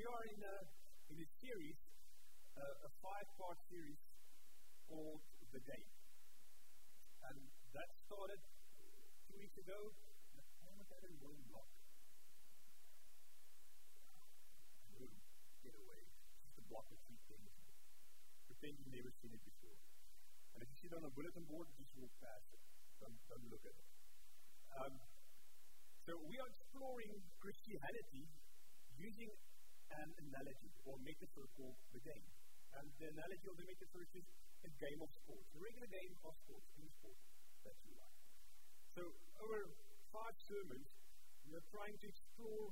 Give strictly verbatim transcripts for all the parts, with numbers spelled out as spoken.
we are in a, in a series, uh, a five-part series called The Game. And that started two weeks ago. I haven't had a long block. Get away. Just a block of three things. Pretend you've never seen it before. And if you see it on a bulletin board, just walk past it. Don't, don't look at it. Um, so we are exploring Christianity using an analogy or metaphor called the game. And the analogy or the metaphor is just a game of sports, a regular game of sports, team sport, that you like. So over five sermons, we are trying to explore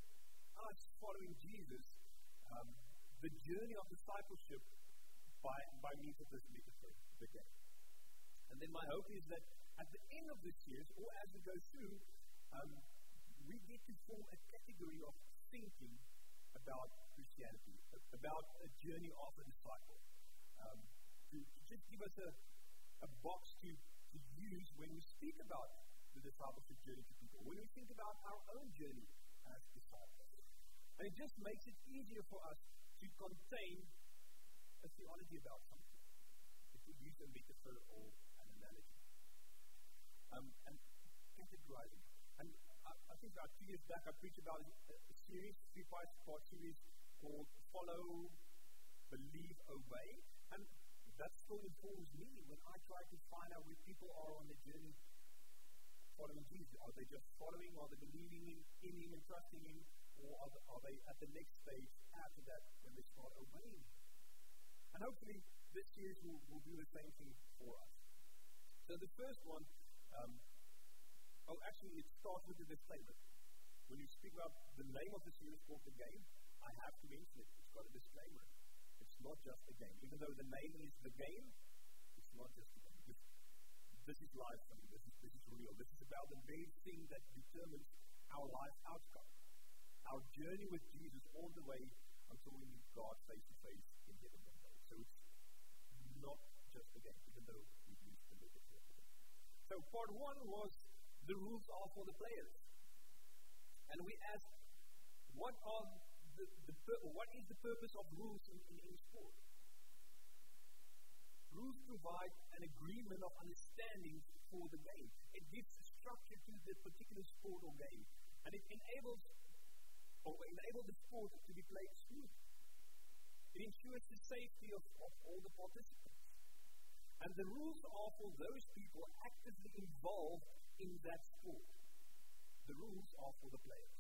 us following Jesus, um, the journey of discipleship by, by means of this metaphor, the game. And then my hope is that at the end of this series, or as we go through, um, we get to form a category of thinking about Christianity, about a journey of a disciple. Um, to, to just give us a, a box to, to use when we speak about the discipleship journey to people, when we think about our own journey as disciples. And it just makes it easier for us to contain a theology about something. If we use a metaphor or an analogy. Um, and categorizing. And I, I think about two years back I preached about a, a series, three-part series called Follow, Believe, Obey. And that still informs me when I try to find out where people are on the journey following Jesus. Are they just following, are they believing in, in Him and trusting Him, or are they, are they at the next stage after that when they start obeying Him? And hopefully this series will, will do the same thing for us. So the first one, um, oh actually it starts with a disclaimer. When you speak about the name of the series called The Game, I have to mention it. It's got a disclaimer. It's not just a game. Even though the name is The Game, it's not just a game. This, this is life for me. This is, this is real. This is about the very thing that determines our life outcome. Our journey with Jesus all the way until we meet God face to face in heaven one day. So it's not just a game, even though we use the metaphor. So part one was the rules are for the players. And we asked, what are the, the what is the purpose of rules in, in, in sport? Rules provide an agreement of understanding for the game. It gives structure to the particular sport or game. And it enables or enables the sport to be played smoothly. It ensures the safety of, of all the participants. And the rules are for those people actively involved in that sport. The rules are for the players.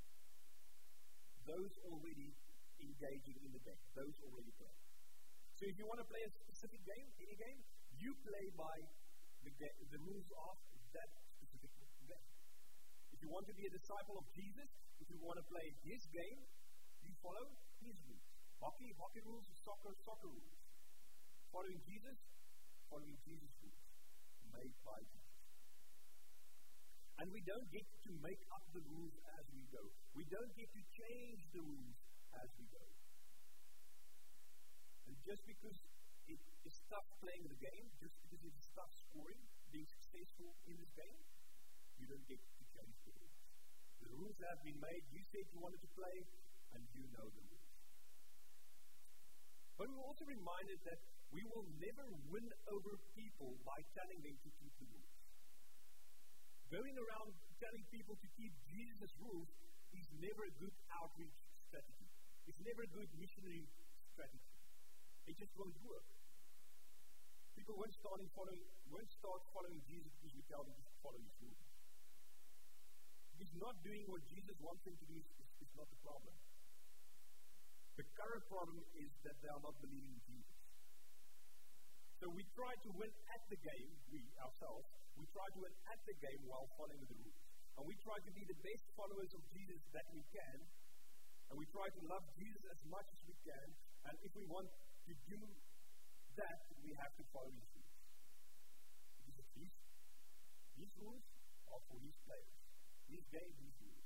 Those already engaging in the game. Those already playing. So if you want to play a specific game, any game, you play by the, ga- the rules of that specific game. If you want to be a disciple of Jesus, if you want to play His game, you follow His rules. Hockey, hockey rules, soccer, soccer rules. Following Jesus, following Jesus' rules. Made by Jesus. And we don't get to make up the rules as we go. We don't get to change the rules as we go. And just because it is tough playing the game, just because it is tough scoring, being successful in this game, you don't get to change the rules. The rules have been made. You said you wanted to play, and you know the rules. But we're also reminded that we will never win over people by telling them to keep the rules. Going around telling people to keep Jesus' rules is never a good outreach strategy. It's never a good missionary strategy. It just won't work. People won't start following, won't start following Jesus because we tell them to follow His rules. Because not doing what Jesus wants them to do is, is not the problem. The current problem is that they are not believing in Jesus. So we try to win at the game, we ourselves, we try to win at the game while following the rules. And we try to be the best followers of Jesus that we can. And we try to love Jesus as much as we can. And if we want to do that, we have to follow His rules. Because His, His rules are for His players. His game, His rules.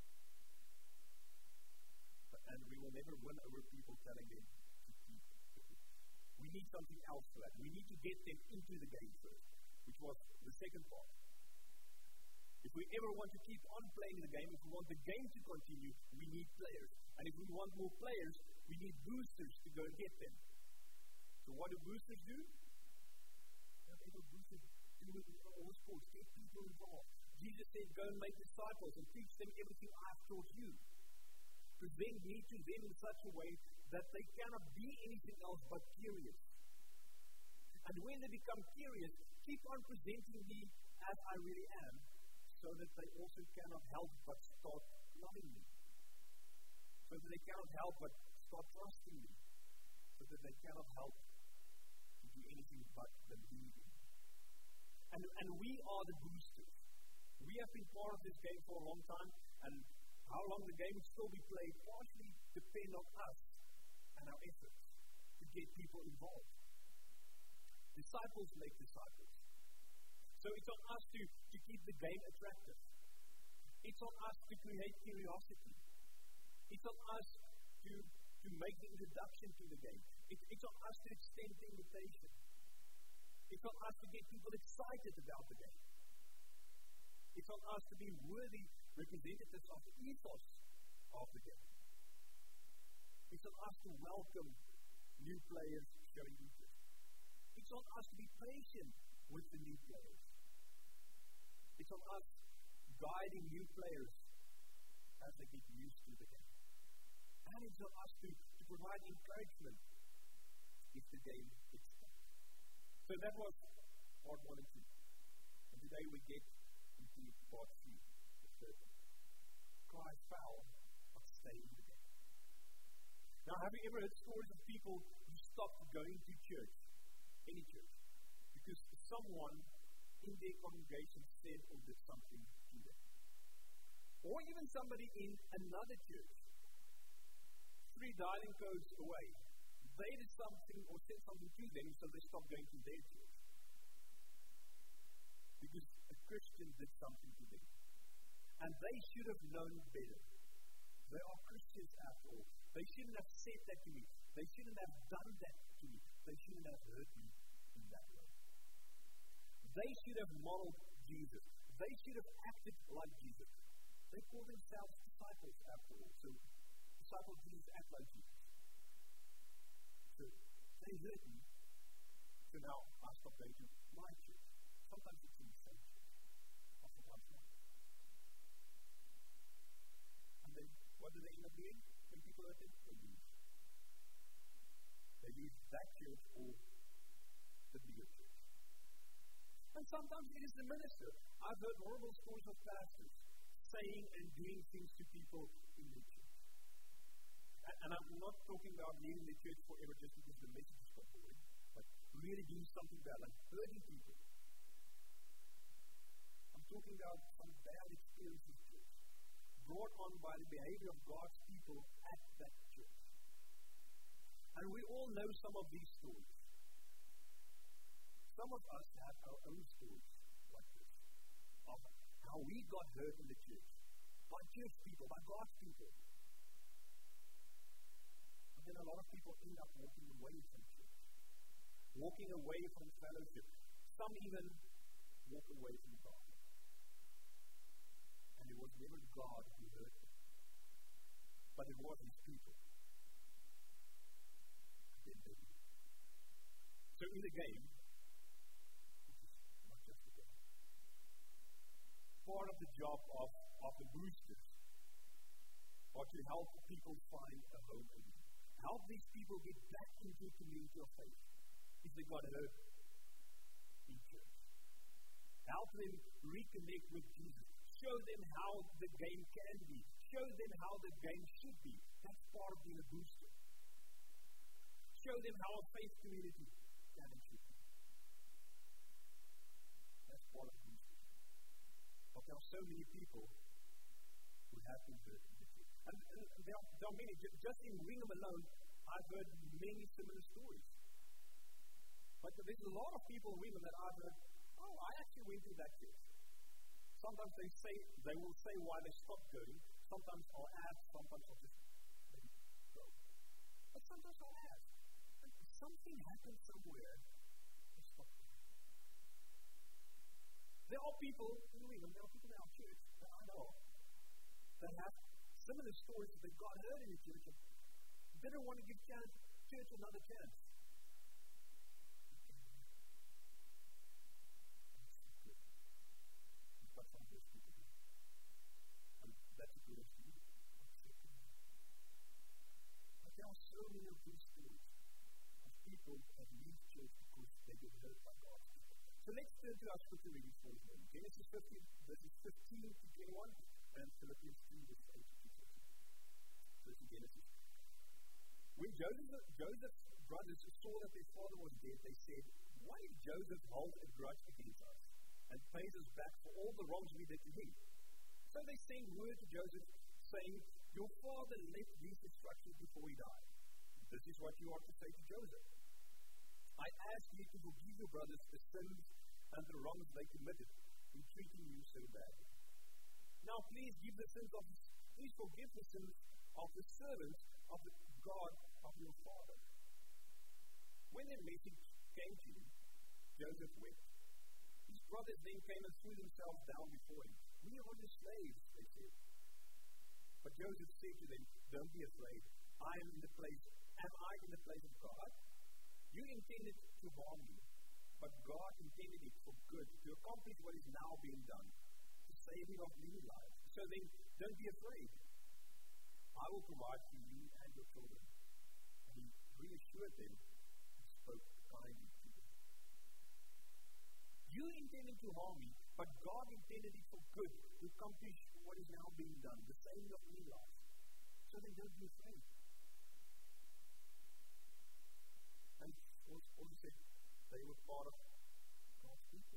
And we will never win over people telling them to keep the rules. We need something else for that. We need to get them into the game first, which was the second part. If we ever want to keep on playing the game, if we want the game to continue, we need players. And if we want more players, we need boosters to go and get them. So what do boosters do? Whatever boosters do in all sports, get people involved. Jesus said, go and make disciples and teach them everything I've taught you. Present me to them in such a way that they cannot be anything else but curious. And when they become curious, keep on presenting me as I really am, so that they also cannot help but start loving me. So that they cannot help but start trusting me. So that they cannot help to do anything but believe me. And, and we are the boosters. We have been part of this game for a long time, and how long the game will still be played partly depends on us and our efforts to get people involved. Disciples make disciples. So it's on us to, to keep the game attractive. It's on us to create curiosity. It's on us to, to make the introduction to the game. It, it's on us to extend the invitation. It's on us to get people excited about the game. It's on us to be worthy representatives of the ethos of the game. It's on us to welcome new players showing interest. It's on us to be patient with the new players. It's on us guiding new players as they get used to the game. And it's on us to, to provide encouragement if the game gets tough. So that was part one and two. And today we get into part three, the third one. Cry foul, but stay in the game. Now, have you ever heard stories of people who stopped going to church, any church, because someone in their congregation said or did something to them? Or even somebody in another church, three dialing codes away, they did something or said something to them, so they stopped going to their church. Because a Christian did something to them. And they should have known better. They are Christians after all. They shouldn't have said that to me. They shouldn't have done that to me. They shouldn't have hurt me in that way. They should have modeled Jesus. They should have acted like Jesus. They call themselves disciples after all. So, disciples of Jesus act like Jesus. So, they hurt me. So now, I stop going to my church. Sometimes it's in the same church. Oftentimes not. And then, what do they end up doing when people hurt them? They leave. They leave that church or the bigger church. And sometimes it is the minister. I've heard horrible stories of pastors saying and doing things to people in the church. And, and I'm not talking about leaving the church forever just because the message is got boring, but really doing something bad, like hurting people. I'm talking about some bad experiences in church, brought on by the behavior of God's people at that church. And we all know some of these stories. Some of us have our own stories like this, of how we got hurt in the church, by church people, by God's people. And then a lot of people end up walking away from church, walking away from fellowship. Some even walk away from God. And it was never God who hurt them, but it was His people. Then they did. So in the game, part of the job of, of the boosters are to help people find a home again. Help these people get back into a community of faith if they got hurt in church. Help them reconnect with Jesus. Show them how the game can be. Show them how the game should be. That's part of being a booster. Show them how a faith community can and should be. That's part of boosters. But there are so many people who have been hurt in the church. And, and there, are, there are many. Just in Wingham alone, I've heard many similar stories. But there's a lot of people in Wingham that I've heard, oh, I actually went to that church. Sometimes they say, they will say why they stopped going. Sometimes I'll ask, sometimes I'll just maybe go. But sometimes I'll ask. Something happened somewhere. They stopped going. There are people in New England, there are people in our church that I know of that have similar stories that God heard in the church and didn't want to give chance, church another chance. But some of those people do. And that's a good experience. But there are so many of these stories of people that leave church because they get hurt by God. So let's turn to our scripture reading for this morning. Genesis fifteen, verses fifteen to twenty-one, and Philippians two, verses eight to thirteen. First in Genesis. When Joseph, Joseph's brothers saw that their father was dead, they said, "Why did Joseph hold a grudge against us and pays us back for all the wrongs we did to him?" So they sent word to Joseph, saying, "Your father left these instructions before he died. This is what you are to say to Joseph. I ask you to forgive your brothers the sins and the wrongs they committed in treating you so badly. Now please give the sins of please forgive the sins of the servants of the God of your father." When their message came to him, Joseph wept. His brothers then came and threw themselves down before him. "We are your slaves," they said. But Joseph said to them, "Don't be afraid. I am in the place. Am I in the place of God? You intended to harm me, but God intended it for good, to accomplish what is now being done, the saving of many lives. So then, don't be afraid. I will provide for you and your children." And he reassured them and spoke kindly to them. "You intended to harm me, but God intended it for good, to accomplish what is now being done, the saving of many lives. So then, don't be afraid." And also said they were part of God's people.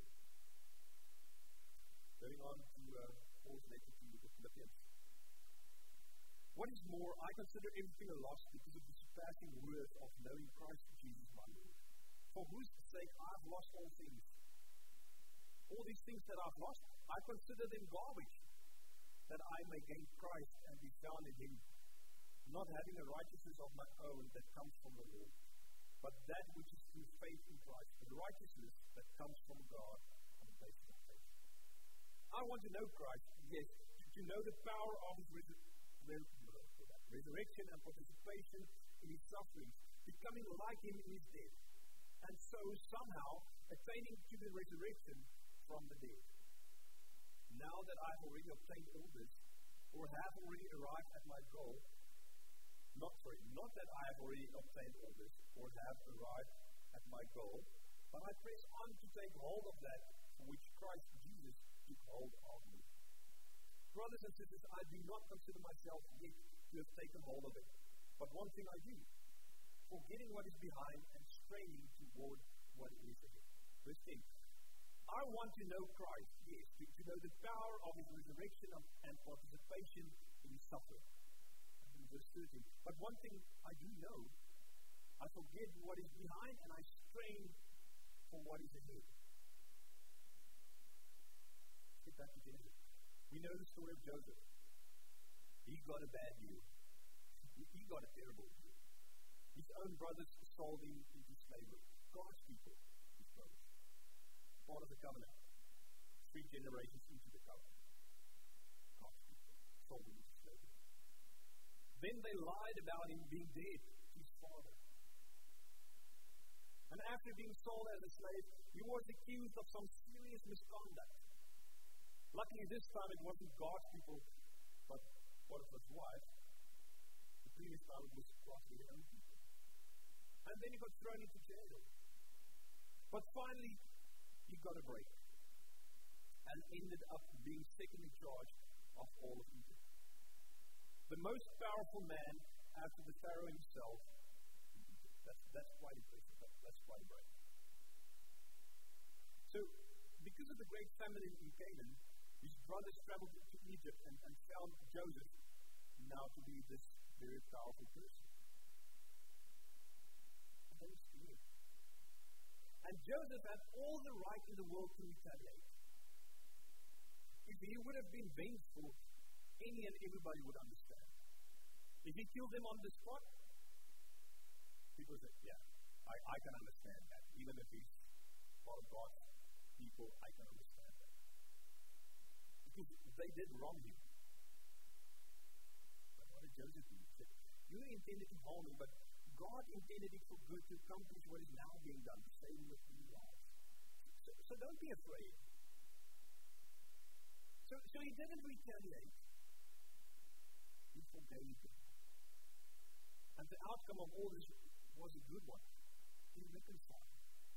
Going on to uh, Paul's letter to the Philippians. "What is more, I consider everything a loss because of the surpassing worth of knowing Christ Jesus my Lord, for whose sake I have lost all things. All these things that I've lost, I consider them garbage, that I may gain Christ and be found in him, not having a righteousness of my own that comes from the law, but that which is through faith in Christ, the righteousness that comes from God on the basis of faith. I want to know Christ, yes, to know the power of his resur- resurrection and participation in his sufferings, becoming like him in his death, and so somehow attaining to the resurrection from the dead. Now that I have already obtained all this, or have already arrived at my goal, Not, sorry, not that I have already obtained all this, or have arrived at my goal, but I press on to take hold of that for which Christ Jesus took hold of me. Brothers and sisters, I do not consider myself yet to have taken hold of it. But one thing I do, forgetting what is behind and straining toward what is ahead. Verse ten. I want to know Christ, yes, to, to know the power of his resurrection and participation in his suffering. Verse thirteen. But one thing I do know, I forget what is behind and I strain for what is ahead. Let's get back to Genesis. We know the story of Joseph. He got a bad deal. He, he got a terrible deal. His own brothers sold him into slavery. God's people, his brothers. Part of the covenant. Three generations into the covenant. God's people sold him into slavery. Then they lied about him being dead to his father. And after being sold as a slave, he was accused of some serious misconduct. Luckily, this time it wasn't God's people, but Potiphar's wife. The previous time it was Potiphar's own people. And then he got thrown into jail. But finally, he got a break and ended up being second in charge of all of Egypt. The most powerful man after the Pharaoh himself. That's, that's quite impressive. That, that's quite a break. So, because of the great famine in Canaan, his brothers traveled to Egypt and, and found Joseph now to be this very powerful person. And they were scared. And Joseph had all the right in the world to retaliate. If he would have been vengeful, any and everybody would understand. If he killed them on the spot, people said, yeah, I, I can understand that. Even if he's part of God's people, I can understand that. because they did wrong him. But what did Joseph do? He said, you intended to harm him, but God intended it for good to accomplish what is now being done, to save him with new life. So, so don't be afraid. So, so he didn't retaliate. He forgave him. And the outcome of all this was a good one. He reconciled.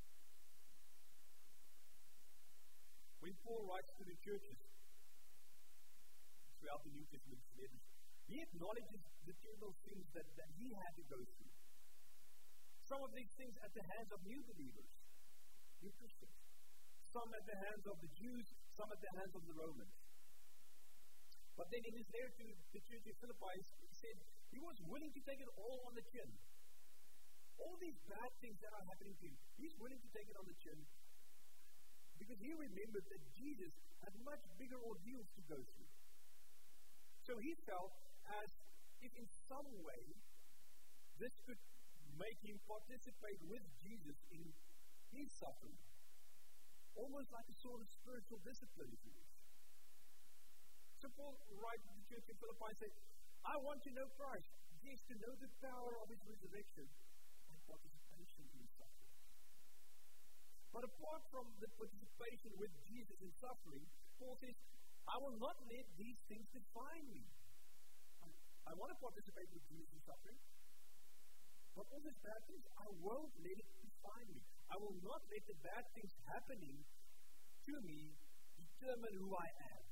When Paul writes to the churches throughout the New Testament letters, he acknowledges the terrible things that, that he had to go through. Some of these things at the hands of new believers, new Christians. Some at the hands of the Jews, some at the hands of the Romans. But then in his letter to the church in Philippi, he said he was willing to take it all on the chin. All these bad things that are happening to him, he's willing to take it on the chin because he remembered that Jesus had much bigger ordeals to go through. So he felt as if in some way this could make him participate with Jesus in his suffering. Almost like a sort of spiritual discipline, if you wish. So Paul writes to the church in Philippi and said, I want to know Christ. Yes, to know the power of his resurrection and participation in suffering. But apart from the participation with Jesus in suffering, Paul says, I will not let these things define me. I, I want to participate with Jesus in suffering. But all these bad things, I won't let it define me. I will not let the bad things happening to me determine who I am.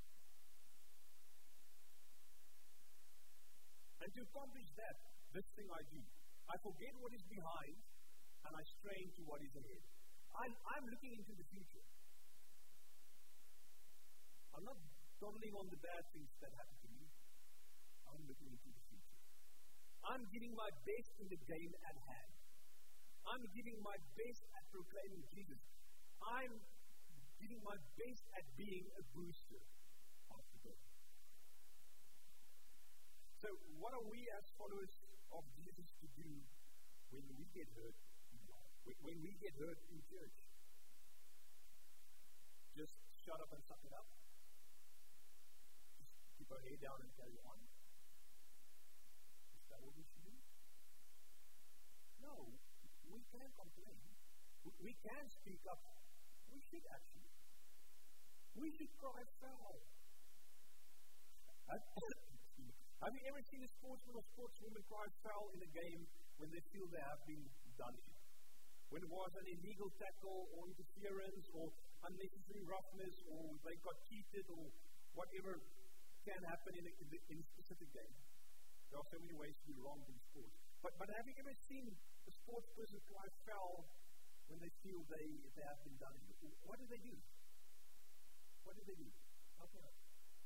And to accomplish that, this thing I do. I forget what is behind, and I strain to what is ahead. I'm, I'm looking into the future. I'm not dwelling on the bad things that happen to me. I'm looking into the future. I'm giving my best in the game at hand. I'm giving my best at proclaiming Jesus. I'm giving my best at being a booster of the gospel. So what are we as followers of Jesus to do when we get hurt in life? When we get hurt in church? Just shut up and suck it up? Just keep our head down and carry on? Is that what we should do? No. We can complain. We can speak up. We should actually. We should cry foul. Have you ever seen a sportsman or sportswoman cry foul in a game when they feel they have been done in? When it was an illegal tackle or interference or unnecessary roughness or they got cheated or whatever can happen in a, in a, in a specific game. There are so many ways to be wrong in sports. But, but have you ever seen a sports person cry foul when they feel they, they have been done in? What do they do? What do they do? How can I?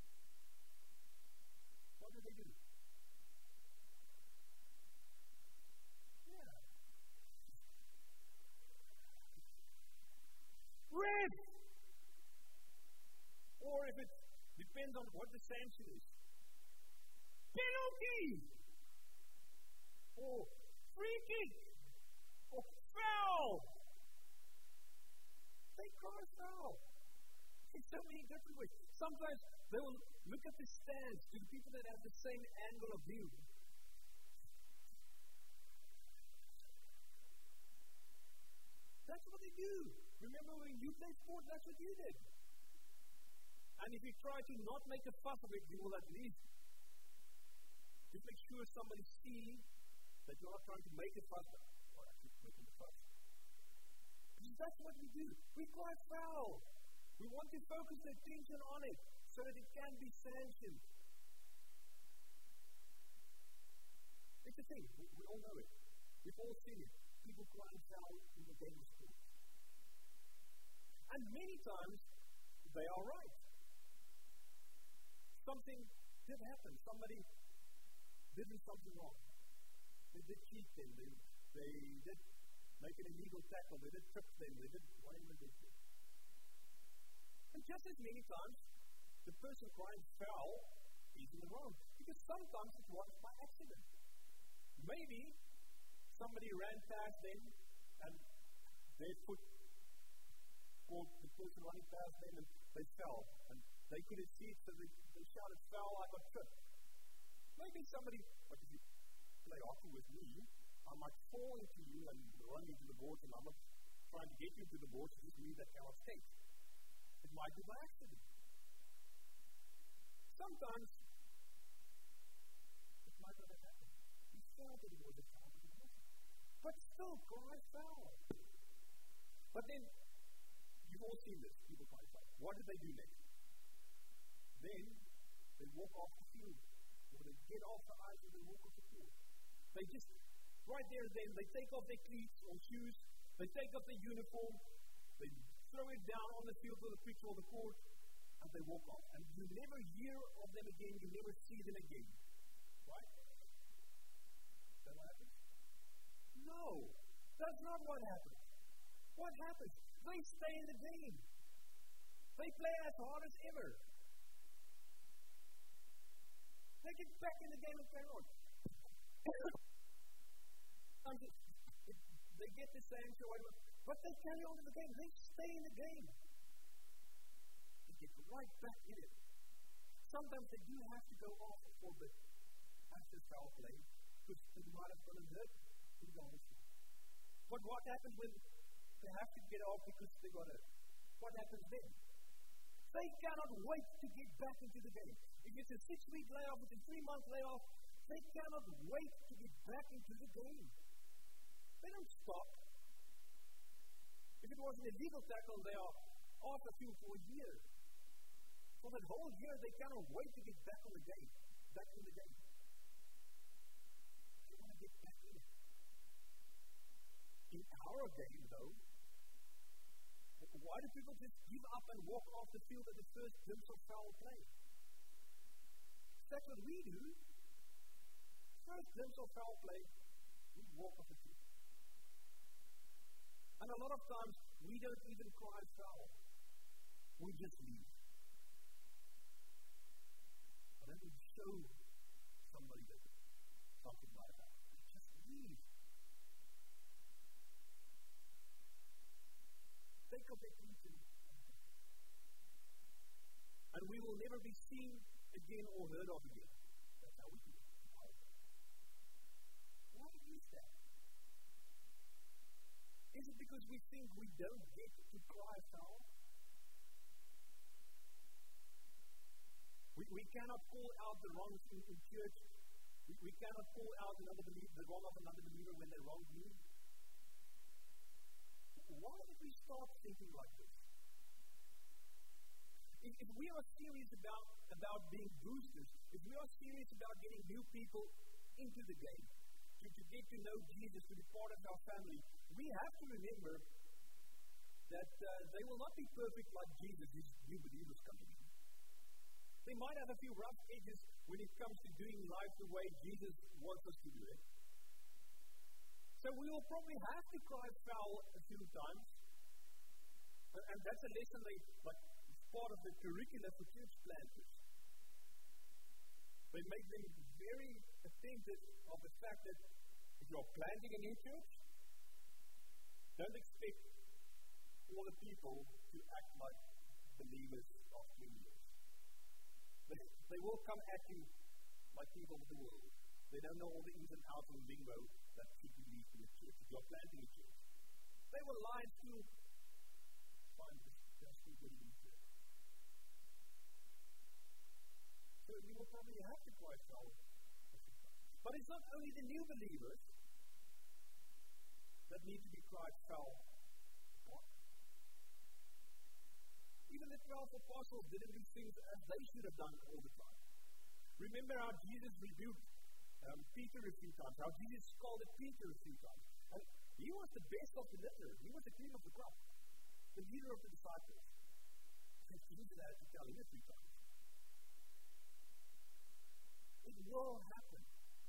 What do they do? Yeah. Red! Or if it depends on what the sanction is. Penalty! Or free kick! Or foul! They cry foul. In so many different ways. Sometimes they will look at the stands to the people that have the same angle of view. That's what they do. Remember when you play sport, that's what you did. And if you try to not make a fuss of it, you will at least just make sure somebody sees that you're not trying to make a fuss, or actually making a fuss. Because that's what we do. We cry foul. We want to focus the attention on it so that it can be sanctioned. It's a thing. We, we all know it. We've all seen it. People crying foul in the game of sports. And many times, they are right. Something did happen. Somebody did do something wrong. They did cheat them. They, they did make an illegal tackle. They did trip them. They did whatever they did. And just as many times, the person crying foul is in the wrong. Because sometimes it was by accident. Maybe somebody ran past them and their foot caught the person running past them and they fell and they couldn't see it, so they, they shouted foul. I got tripped. Maybe somebody, like if you play hockey with me, I might fall into you and run into the boards, and I'm not trying to get you to the boards, it's just me that cannot skate. It might be by accident. Sometimes it might not have happened. You felt that it was a foul, but it wasn't. But still, cry foul. But then, you've all seen this, people cry foul. What did they do next? Then, they walk off the field. Or they get off the ice and they walk off the field. They just, right there and then, they take off their cleats or shoes, they take off their uniform, they throw it down on the field or the pitch or the court, and they walk off. And you never hear of them again, you never see them again. Right? Is that what happens? No, that's not what happens. What happens? They stay in the game. They play as hard as ever. They get back in the game and carry on. They get the same, so whatever, but they carry on in the game. They stay in the game. They get right back in it. Sometimes they do have to go off for the after foul play because they might have gotten hurt. But what happens when they have to get off because they got hurt? What happens then? They cannot wait to get back into the game. If it's a six-week layoff, it's a three-month layoff, they cannot wait to get back into the game. They don't stop. If it was an illegal tackle, they are off the field for a year. For that whole year, they cannot wait to get back on the game. Back in the game. They want to get back in it. In our game, though, why do people just give up and walk off the field at the first glimpse of foul play? That's what we do. First glimpse of foul play, we walk off the field. And a lot of times, we don't even cry foul. We just leave. But then we show somebody that something like that. We just leave. Take off their cleats and we will never be seen again or heard of again. That's how we do it. Why is that? Is it because we think we don't get to cry foul? We, we cannot call out the wrongs in, in church. We, we cannot call out another believer, the wrong of another believer when they wrong me. Why did we start thinking like this? If, if we are serious about, about being boosters, if we are serious about getting new people into the game, to, to get to know Jesus, to be part of our family, we have to remember that uh, they will not be perfect like Jesus, these new believers coming in. They might have a few rough edges when it comes to doing life the way Jesus wants us to do it. So we will probably have to cry foul a few times. And, and that's a lesson they, like, it's part of the curriculum for church planters. They make them very attentive of the fact that if you're planting a new church, don't expect all the people to act like believers of twenty years. They, they will come at you like people of the world. They don't know all the ins and outs of lingo that should be used in a church. If you're planting a church, they will lie to find this just a good church. So you will probably have to cry foul. But it's not only the new believers that need to be cried foul. Even the twelve apostles didn't do things as they should have done all the time. Remember how Jesus rebuked um, Peter a few times, how Jesus scolded Peter a few times. And he was the best of the litter. He was the cream of the crop, the leader of the disciples. And Jesus had to tell him a few times. It will happen.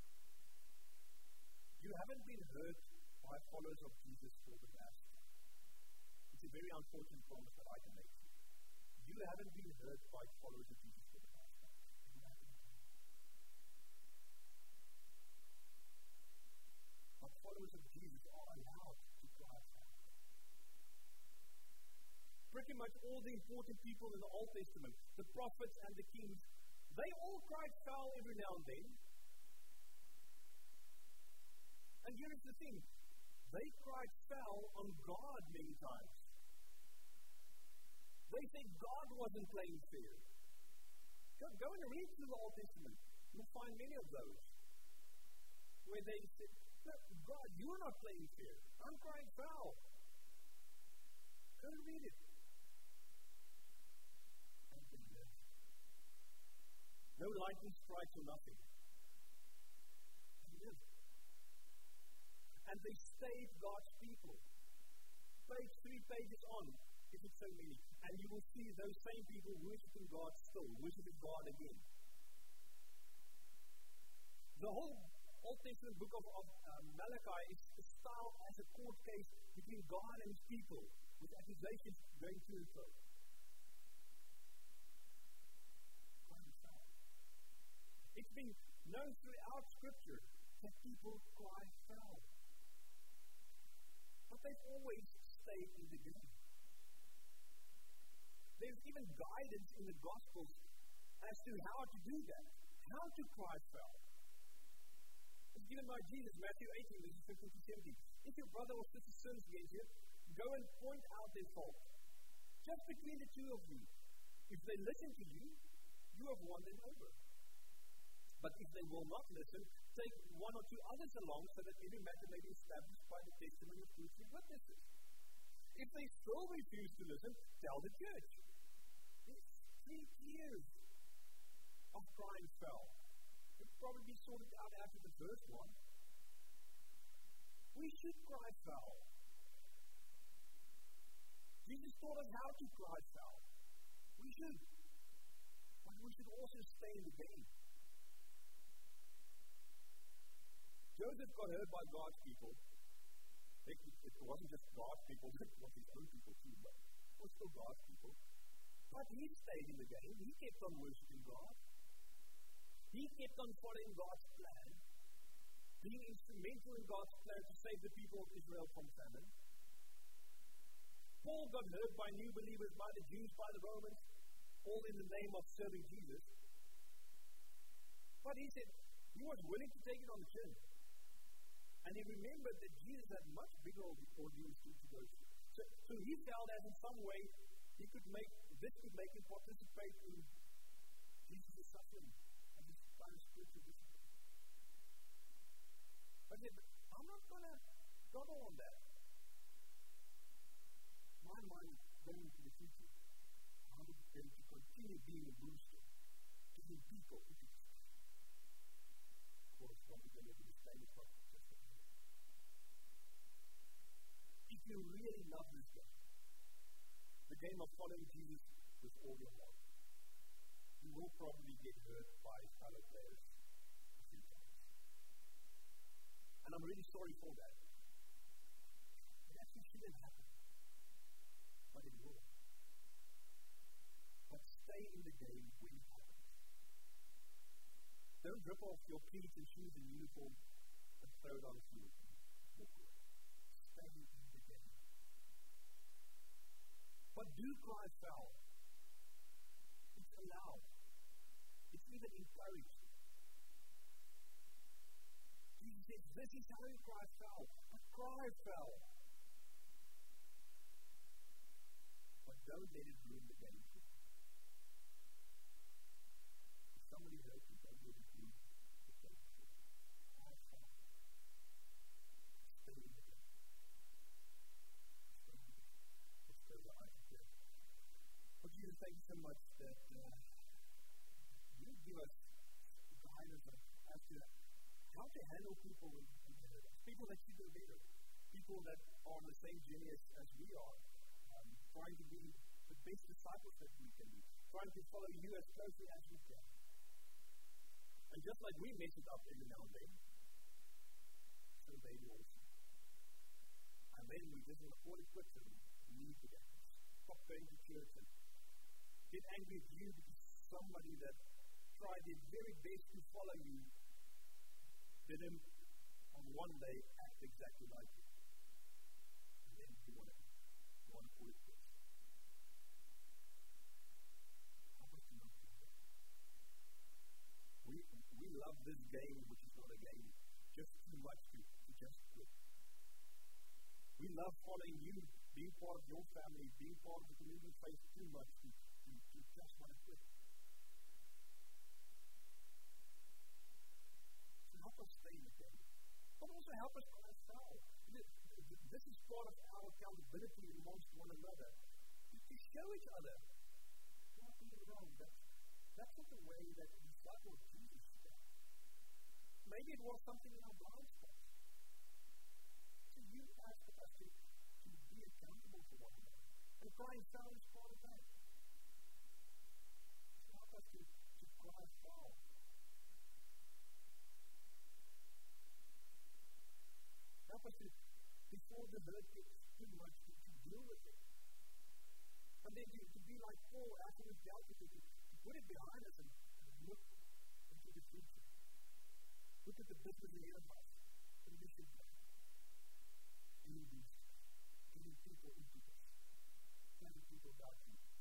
You haven't been hurt by followers of Jesus for the past. It's a very unfortunate promise that I can make. You haven't been hurt by followers of Jesus for the past. But followers of Jesus are allowed to cry out. Pretty much all of the important people in the Old Testament, the prophets and the kings, they all cried foul every now and then. And here's the thing, they cried foul on God many times. They said God wasn't playing fair. Go, go and read through the Old Testament. You'll find many of those where they said, no, God, you're not playing fair. I'm crying foul. Go and read it. No lightning strikes or nothing. And they stayed God's people. Page three pages on, if it's so many. And you will see those same people worshiping God still, worshiping God again. The whole Old Testament book of, of uh, Malachi is styled as a court case between God and His people, with accusations going to and fro. It's been known throughout Scripture that people cry foul. But they've always stayed in the game. There's even guidance in the Gospels as to how to do that, how to cry foul. It's given by Jesus, Matthew eighteen, verses fifteen to seventeen. If your brother or sister sins against you, go and point out their fault. Just between the two of you. If they listen to you, you have won them over. But if they will not listen, take one or two others along so that every matter may be established by the testimony of two or three witnesses. If they still refuse to listen, tell the church. There's three years of crying foul. It'll probably be sorted out after the first one. We should cry foul. Jesus taught us how to cry foul. We should. But we should also stay in the game. Joseph got hurt by God's people. It, it wasn't just God's people, it was his own people too, but it was still God's people. But he stayed in the game. He kept on worshiping God. He kept on following God's plan, being instrumental in God's plan to save the people of Israel from famine. Paul got hurt by new believers, by the Jews, by the Romans, all in the name of serving Jesus. But he said he was willing to take it on the chin. And he remembered that Jesus had much bigger ordeals to, to go through. So, so he felt that in some way he could make this could make him participate in Jesus' suffering and his kind of spiritual discipline. But he said, I'm not going to struggle on that. My mind is going into the future. I'm going to continue being a booster, giving people peace. Of course, probably going to be the same as what if you really love this game, the game of following Jesus with all your heart, you will probably get hurt by fellow players a few times. And I'm really sorry for that. It actually shouldn't happen. But it will. But stay in the game when it happens. Don't rip off your cleats and shoes and uniform and throw it on the field. Stay in the game. But do cry foul. It's allowed. It's even encouraged. Jesus says, this is how you cry foul. But cry foul. But don't let it ruin the game. If somebody hurts you, don't let it ruin the game. Cry foul. Stay in the game. Stay in the game. Let's go to our prayer. Lord Jesus, thank you so much that uh, you give us guidance as to how to handle people when they hurt us. People that you know better. People that are on the same journey as, as we are. Um, trying to be the best disciples that we can be. Trying to follow you as closely as we can. And just like we mess it up every now and then, so they will also. And then we just want to fall equipped and leave the game. Stop going to church and get angry at you because somebody that tried their very best to follow you didn't on one day act exactly like you. And then you want to, you want to pull it through. love this game, which is not a game, just too much to, to just quit. We love following you, being part of your family, being part of the community of faith too much to, to, to just want to quit. So help us stay in the game. But also help us for ourselves. This is part of our accountability amongst one another. To show each other. Don't be wrong. That's, that's not the way that we disciple Jesus today. Maybe it was something in our blind spot. So you ask us to, to be accountable for one another. And crying foul is part of that. So help us to, to cry foul. Help us to, before the hurt gets too much, to, to deal with it. And then to, to be like Paul, after we've dealt with it, to, to put it behind us and look into the future. Look at the business ahead of us. And we should lead these, leading people into this. Telling people about you.